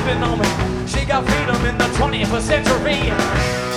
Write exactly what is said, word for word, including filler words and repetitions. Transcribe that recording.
sleeping on me. She got freedom in the twenty-first century.